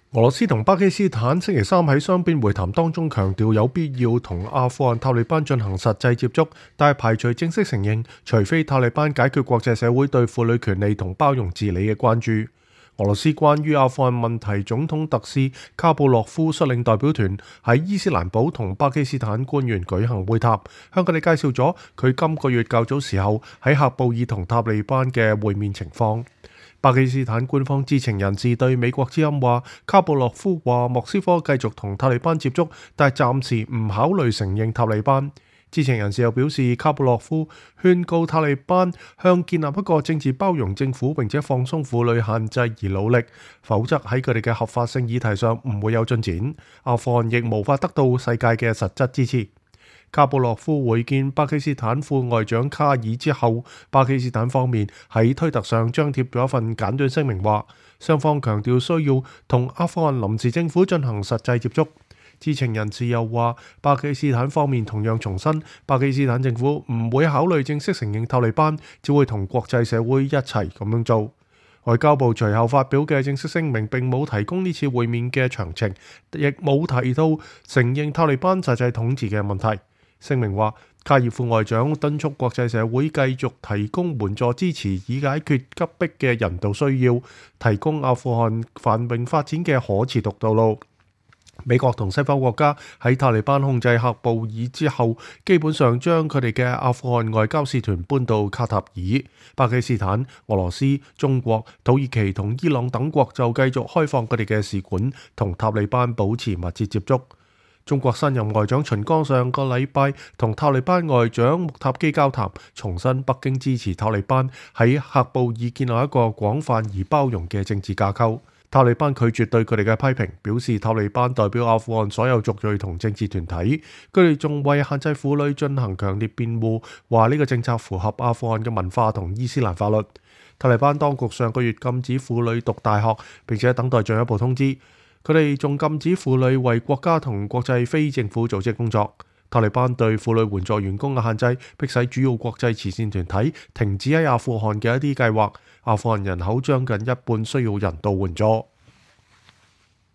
俄羅斯同巴基斯坦星期三喺雙邊會談當中強調有必要同阿富汗塔利班進行實際接觸，但係排除正式承認，除非塔利班解決國際社會對婦女權利同包容治理嘅關注。俄羅斯關於阿富汗問題總統特使卡布洛夫率領代表團喺伊斯蘭堡同巴基斯坦官員舉行會談，向佢哋介紹咗佢今個月較早時候喺喀布爾同塔利班嘅會面情況。巴基斯坦官方知情人士對美國之音話，卡布洛夫話莫斯科繼續同塔利班接觸，但係暫時唔考慮承認塔利班。知情人士又表示，卡布洛夫勸告塔利班向建立一個政治包容政府並且放鬆婦女限制而努力，否則喺佢哋嘅合法性議題上唔會有進展。阿富汗亦無法得到世界嘅實質支持。卡布洛夫會見巴基斯坦副外長卡爾之後，巴基斯坦方面喺推特上張貼咗一份簡短聲明，話雙方強調需要同阿富汗臨時政府進行實際接觸。知情人士又話，巴基斯坦方面同樣重申，巴基斯坦政府唔會考慮正式承認塔利班，只會同國際社會一齊咁樣做。外交部隨後發表嘅正式聲明並冇提供呢次會面嘅詳情，亦冇提到承認塔利班實際統治嘅問題。聲明話，卡爾副外長敦促國際社會繼續提供援助支持，以解決急迫嘅人道需要，提供阿富汗繁榮發展嘅可持續道路。美國同西方國家喺塔利班控制喀布爾之後，基本上將佢哋嘅阿富汗外交使團搬到卡塔爾。巴基斯坦、俄羅斯、中國、土耳其同伊朗等國就繼續開放佢哋嘅使館，同塔利班保持密切接觸。中國新任外長秦剛上個禮拜同塔利班外長穆塔基交談，重申北京支持塔利班喺喀布爾建立一個廣泛而包容嘅政治架構。塔利班拒絕對佢哋嘅批評，表示塔利班代表阿富汗所有族裔同政治團體，佢哋仲為限制婦女進行強烈辯護，話呢個政策符合阿富汗嘅文化同伊斯蘭法律。塔利班當局上個月禁止婦女讀大學，並且等待進一步通知。佢哋仲禁止婦女為國家同國際非政府組織工作。塔利班對婦女援助員工嘅限制，迫使主要國際慈善團體停止喺阿富汗嘅一啲計劃。阿富汗人口將近一半需要人道援助。